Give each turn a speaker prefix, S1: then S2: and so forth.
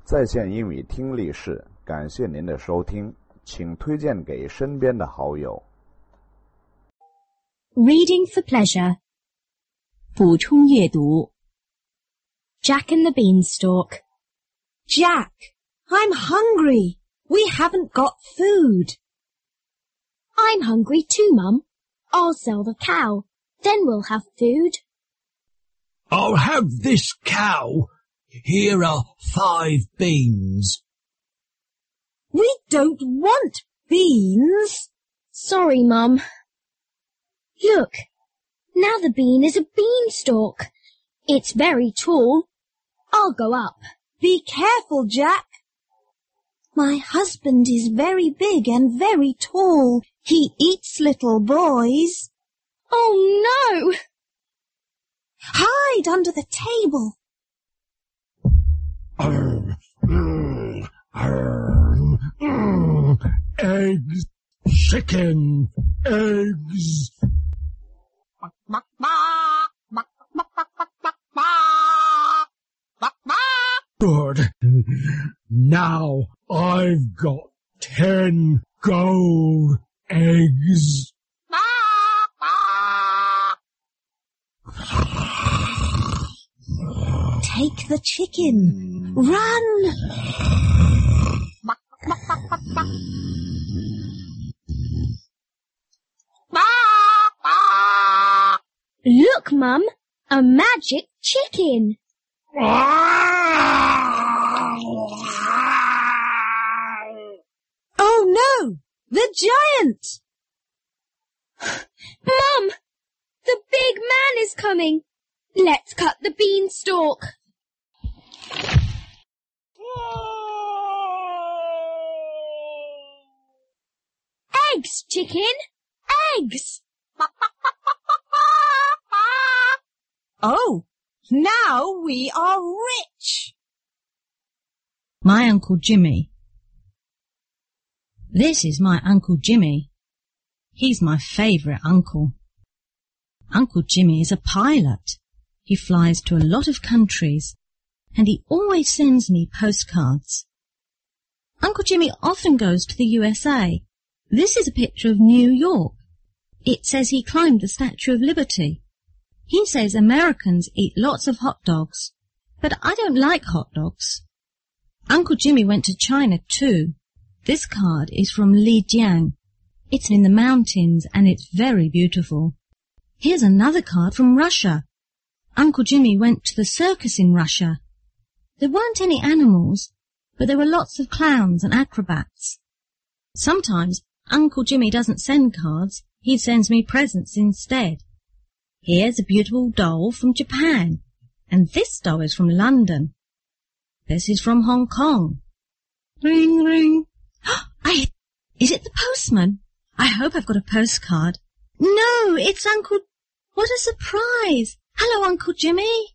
S1: 在线英语听力室，感谢您的收听，请推荐给身边的好友。
S2: Reading for pleasure.
S3: 补充阅读。
S2: Jack and the Beanstalk.
S4: Jack, I'm hungry. We haven't got food.
S2: I'm hungry too, Mum. I'll sell the cow. Then we'll have food.
S5: I'll have this cow. Here are 5 beans.
S4: We don't want beans.
S2: Sorry, Mum. Look, now the bean is a beanstalk. It's very tall. I'll go up.
S4: Be careful, Jack. My husband is very big and very tall. He eats little boys.
S2: Oh, no!
S4: Hide under the table.
S5: Eggs, chicken, eggs. Good. Now I've got 10 gold eggs.
S4: Take the chicken. Run!
S2: Look, Mum, a magic chicken.
S4: Oh no! The giant!
S2: Mum, the big man is coming. Let's cut the beanstalk. Eggs, chicken! Eggs!
S4: Oh, now we are rich.
S3: My Uncle Jimmy. This is my Uncle Jimmy. He's my favourite uncle. Uncle Jimmy is a pilot. He flies to a lot of countries, and he always sends me postcards. Uncle Jimmy often goes to the USA. This is a picture of New York. It says he climbed the Statue of Liberty. He says Americans eat lots of hot dogs, but I don't like hot dogs. Uncle Jimmy went to China too. This card is from Lijiang. It's in the mountains and it's very beautiful. Here's another card from Russia. Uncle Jimmy went to the circus in Russia. There weren't any animals, but there were lots of clowns and acrobats. Sometimes Uncle Jimmy doesn't send cards, he sends me presents instead. Here's a beautiful doll from Japan, and this doll is from London. This is from Hong Kong. Ring, ring. Is it the postman? I hope I've got a postcard. No, it's Uncle... What a surprise! Hello, Uncle Jimmy.